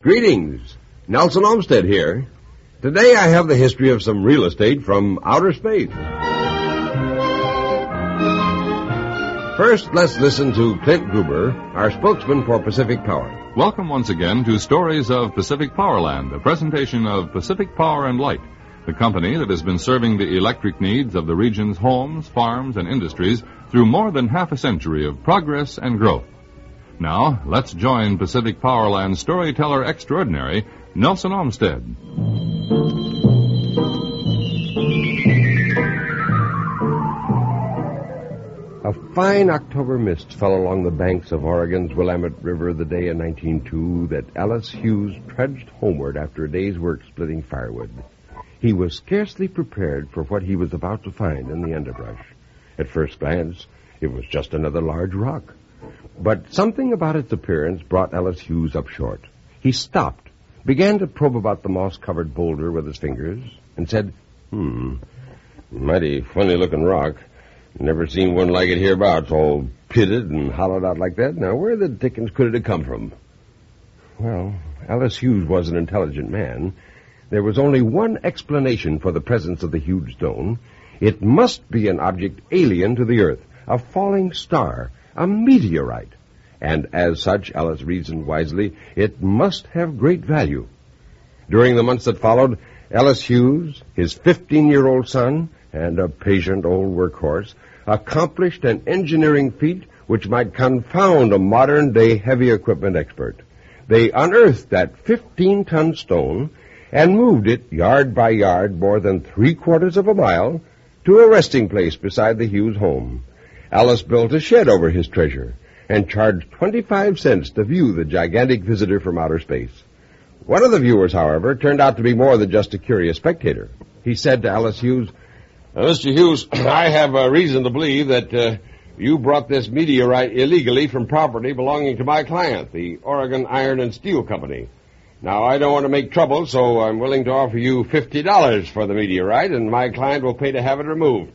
Greetings. Nelson Olmsted here. Today I have the history of some real estate from outer space. First, let's listen to Clint Gruber, our spokesman for Pacific Power. Welcome once again to Stories of Pacific Powerland, a presentation of Pacific Power and Light, the company that has been serving the electric needs of the region's homes, farms, and industries through more than half a century of progress and growth. Now, let's join Pacific Powerland storyteller extraordinary, Nelson Olmsted. A fine October mist fell along the banks of Oregon's Willamette River the day in 1902 that Ellis Hughes trudged homeward after a day's work splitting firewood. He was scarcely prepared for what he was about to find in the underbrush. At first glance, it was just another large rock. But something about its appearance brought Ellis Hughes up short. He stopped, began to probe about the moss-covered boulder with his fingers, and said, mighty funny-looking rock. Never seen one like it hereabouts, all pitted and hollowed out like that. Now, where the dickens could it have come from? Well, Ellis Hughes was an intelligent man. There was only one explanation for the presence of the huge stone. It must be an object alien to the Earth, a falling star, a meteorite. And as such, Ellis reasoned wisely, it must have great value. During the months that followed, Ellis Hughes, his 15-year-old son, and a patient old workhorse, accomplished an engineering feat which might confound a modern-day heavy equipment expert. They unearthed that 15-ton stone and moved it yard by yard more than 3/4 of a mile to a resting place beside the Hughes home. Ellis built a shed over his treasure and charged 25 cents to view the gigantic visitor from outer space. One of the viewers, however, turned out to be more than just a curious spectator. He said to Ellis Hughes, Mr. Hughes, I have a reason to believe that you brought this meteorite illegally from property belonging to my client, the Oregon Iron and Steel Company. Now, I don't want to make trouble, so I'm willing to offer you $50 for the meteorite, and my client will pay to have it removed.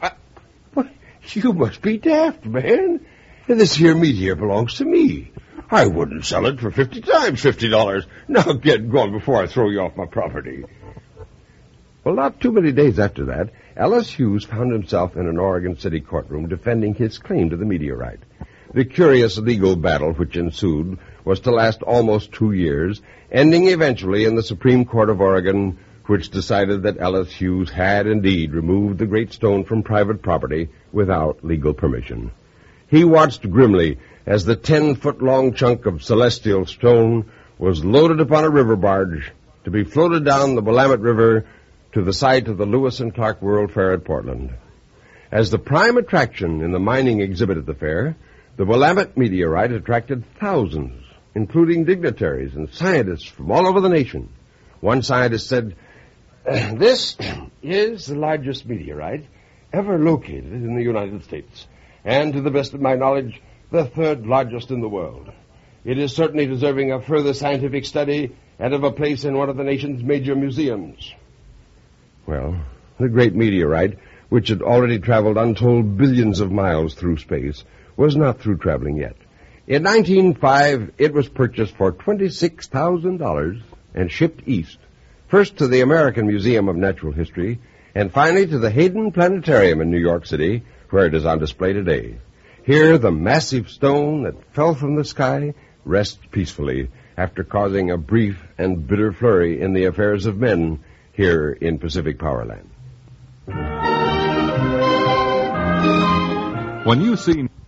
You must be daft, man. This here meteor belongs to me. I wouldn't sell it for 50 times $50. Now get going before I throw you off my property. Well, not too many days after that, Ellis Hughes found himself in an Oregon City courtroom defending his claim to the meteorite. The curious legal battle which ensued was to last almost 2 years, ending eventually in the Supreme Court of Oregon, which decided that Ellis Hughes had indeed removed the great stone from private property without legal permission. He watched grimly as the 10-foot-long chunk of celestial stone was loaded upon a river barge to be floated down the Willamette River to the site of the Lewis and Clark World Fair at Portland. As the prime attraction in the mining exhibit at the fair, the Willamette meteorite attracted thousands, including dignitaries and scientists from all over the nation. One scientist said, this is the largest meteorite ever located in the United States, and to the best of my knowledge, the third largest in the world. It is certainly deserving of further scientific study and of a place in one of the nation's major museums. Well, the great meteorite, which had already traveled untold billions of miles through space, was not through traveling yet. In 1905, it was purchased for $26,000 and shipped east, first to the American Museum of Natural History, and finally to the Hayden Planetarium in New York City, where it is on display today. Here, the massive stone that fell from the sky rests peacefully after causing a brief and bitter flurry in the affairs of men here in Pacific Powerland. When you see